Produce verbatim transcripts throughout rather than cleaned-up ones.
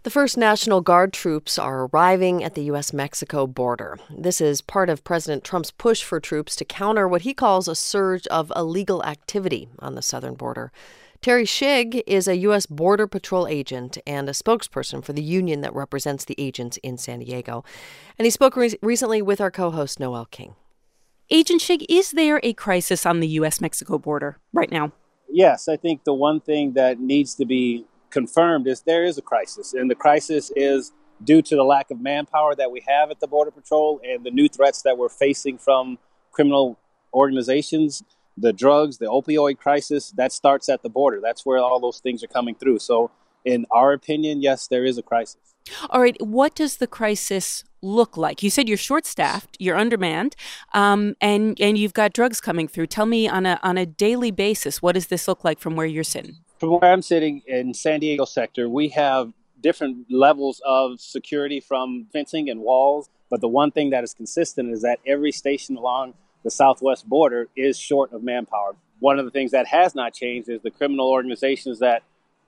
The first National Guard troops are arriving at the U S Mexico border. This is part of President Trump's push for troops to counter what he calls a surge of illegal activity on the southern border. Terry Shigg is a U S Border Patrol agent and a spokesperson for the union that represents the agents in San Diego. And he spoke re- recently with our co-host Noel King. Agent Shigg, is there a crisis on the U S Mexico border right now? Yes, I think the one thing that needs to be confirmed is there is a crisis, and the crisis is due to the lack of manpower that we have at the Border Patrol and the new threats that we're facing from criminal organizations, the drugs, the opioid crisis. That starts at the border. That's where all those things are coming through. So in our opinion, yes, there is a crisis. All right. What does the crisis look like? You said you're short-staffed, you're undermanned, um, and and you've got drugs coming through. Tell me on a on a daily basis, what does this look like from where you're sitting? From where I'm sitting in San Diego sector, we have different levels of security from fencing and walls. But the one thing that is consistent is that every station along the southwest border is short of manpower. One of the things that has not changed is the criminal organizations that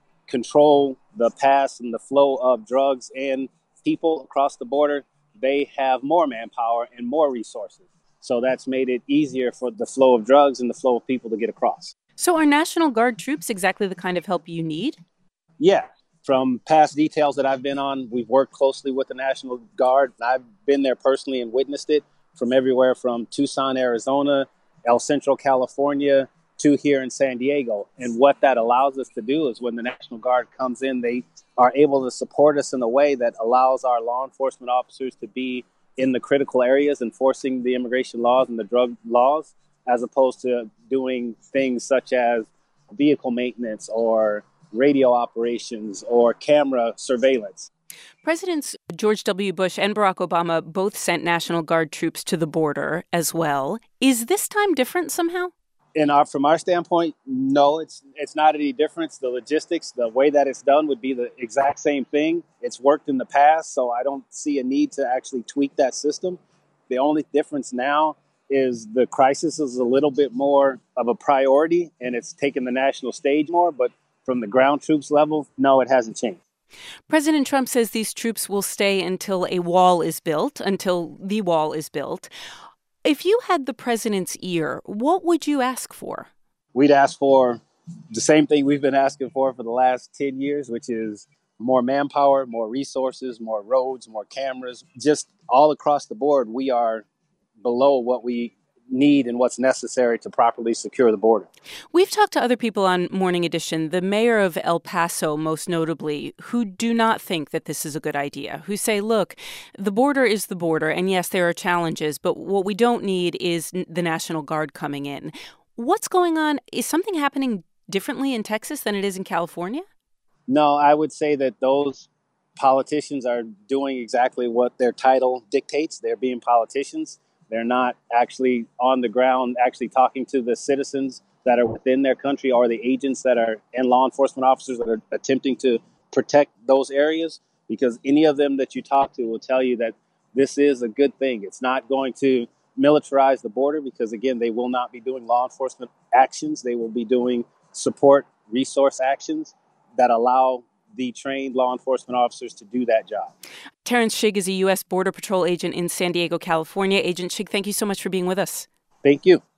control the pass and the flow of drugs and people across the border. They have more manpower and more resources. So that's made it easier for the flow of drugs and the flow of people to get across. So are National Guard troops exactly the kind of help you need? Yeah. From past details that I've been on, we've worked closely with the National Guard. I've been there personally and witnessed it from everywhere from Tucson, Arizona, El Centro, California, to here in San Diego. And what that allows us to do is when the National Guard comes in, they are able to support us in a way that allows our law enforcement officers to be in the critical areas enforcing the immigration laws and the drug laws, as opposed to doing things such as vehicle maintenance or radio operations or camera surveillance. Presidents George W. Bush and Barack Obama both sent National Guard troops to the border as well. Is this time different somehow? In our, from our standpoint, no, it's it's not any difference. The logistics, the way that it's done would be the exact same thing. It's worked in the past, so I don't see a need to actually tweak that system. The only difference now is the crisis is a little bit more of a priority, and it's taken the national stage more. But from the ground troops level, no, it hasn't changed. President Trump says these troops will stay until a wall is built, until the wall is built. If you had the president's ear, what would you ask for? We'd ask for the same thing we've been asking for for the last ten years, which is more manpower, more resources, more roads, more cameras. Just all across the board, we are below what we need and what's necessary to properly secure the border. We've talked to other people on Morning Edition, the mayor of El Paso most notably, who do not think that this is a good idea, who say, look, the border is the border, and yes, there are challenges, but what we don't need is the National Guard coming in. What's going on? Is something happening differently in Texas than it is in California? No, I would say that those politicians are doing exactly what their title dictates. They're being politicians. They're not actually on the ground, actually talking to the citizens that are within their country or the agents that are and law enforcement officers that are attempting to protect those areas, because any of them that you talk to will tell you that this is a good thing. It's not going to militarize the border because, again, they will not be doing law enforcement actions. They will be doing support resource actions that allow the trained law enforcement officers to do that job. Terrence Shigg is a U S Border Patrol agent in San Diego, California. Agent Shigg, thank you so much for being with us. Thank you.